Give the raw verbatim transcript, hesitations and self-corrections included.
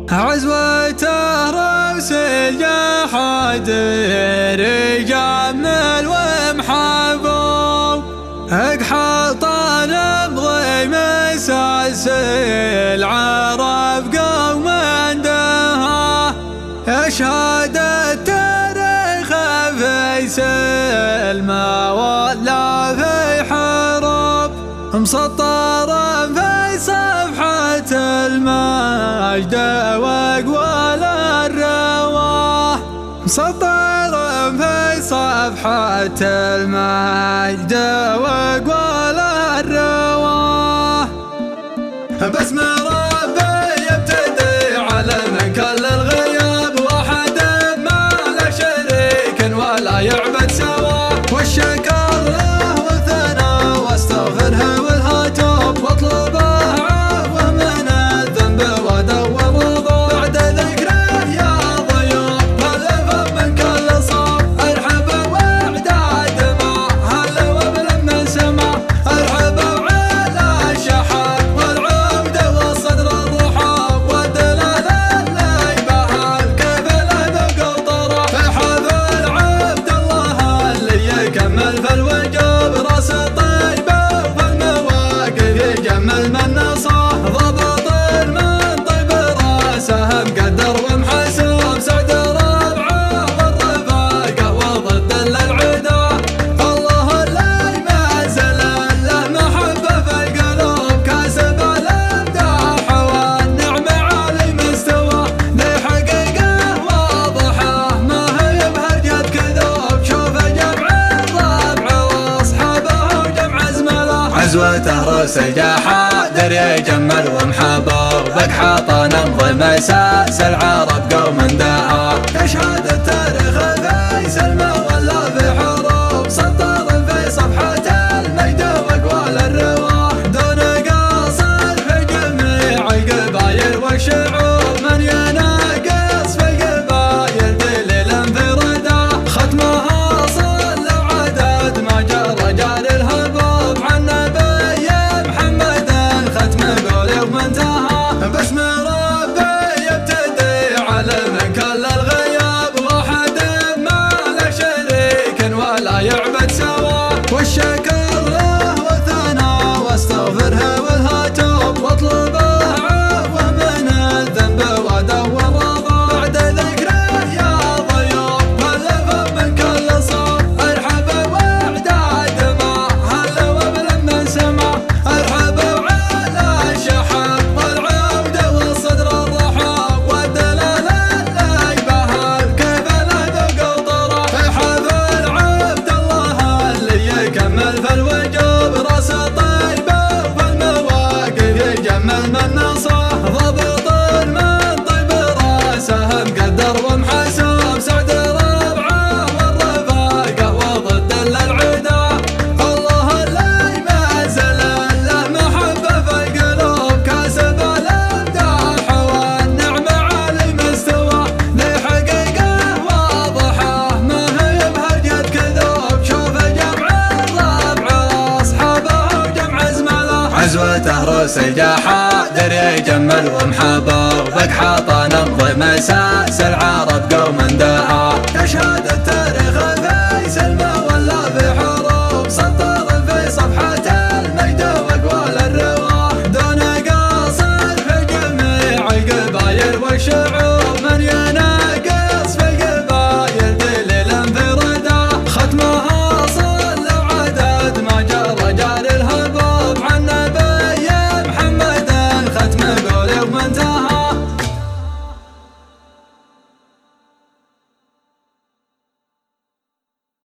عزوته رأس الجحد رجال ومحبوب اقحطان امضي مساس العرب قوم اندها يشهد التاريخ فيصل ما ولا في حروب مسطرا في صفحة المجد واقوال الرواه مسطرا في صفحة المجد واقوال الرواه باسم ربي يبتدي على من كل الغياب واحد ما لا شريك ولا يعبد سواه والشكر له والثناء واستغفره والهتوب واطلبه عفوه من الذنب ودور رضاه بعد ذكره يا ضيوف هلف من كل صوب ارحبوا واعداد ما هلا وبل من سما ارحبوا على الشحات والعود والصدر الرحاب والدلال اللي بهال كيف له بقطره في حفل عبد الله اللي يكمل في الوجوب راس طيبه وفي المواقف يجمل من نصاه ضبط من طيب راسه مقدر ومحسوب سعد ربعه والرفاقه وضد للعدا الله اللي ما زال له محبه في القلوب كاسب الامداح والنعم علي مستواه ذي حقيقه واضحه ما هي بهرجة كذوب شوف جمع الربع واصحابه وجمع زملاء عزوته رؤوس الجحادر يجمل ومحبوب اقحاطان امضي مساس العرب قوم دعاه يشهد التاريخ فيصل ما ولا في حروب سطر في صفحة المجد واقوال الرواه دون قاصر في جميع القبايل والشعوب من يناقص في القبايل دليل انفراده ختمها صلوا عدد ما جرى رجال الهبوب عن نبي محمد ختم قولي ومنتهى باسم ربي يبتدي على من كل الغياب واحد ما له شريك ولا يعبد سواه والشكر له والثناء واستغفره والهتوب واطلبه عفوه من الذنب ودور رضاه بعد ذكره يا ضيوف هلف من كل صوب ارحبوا واعداد ما هلا وبل من سما ارحبوا على الشحاب والعود والصدر الرحاب والدلال اللي بهال كيف له بقطره في حفل عبد الله اللي يكمل في الوجوب راس طيبه وفي المواقف يجمل من نصاه ضبط من طيب راسه مقدر ومحسوب سعد ربعه والرفاقه وضد للعدا الله اللي ما زال له محبه في القلوب كاسب الامداح والنعم علي مستواه ذي حقيقه واضحه ما هي بهرجة كذوب شوف جمع الربع واصحابه وجمع زملاء عزوته رؤوس الجحادر يجمل ومحبوب اقحاطان امضي مساس العرب قوم دعاه يشهد التاريخ فيصل ما ولا في حروب سطر في صفحة المجد واقوال الرواه دون قاصر في جميع القبايل والشعوب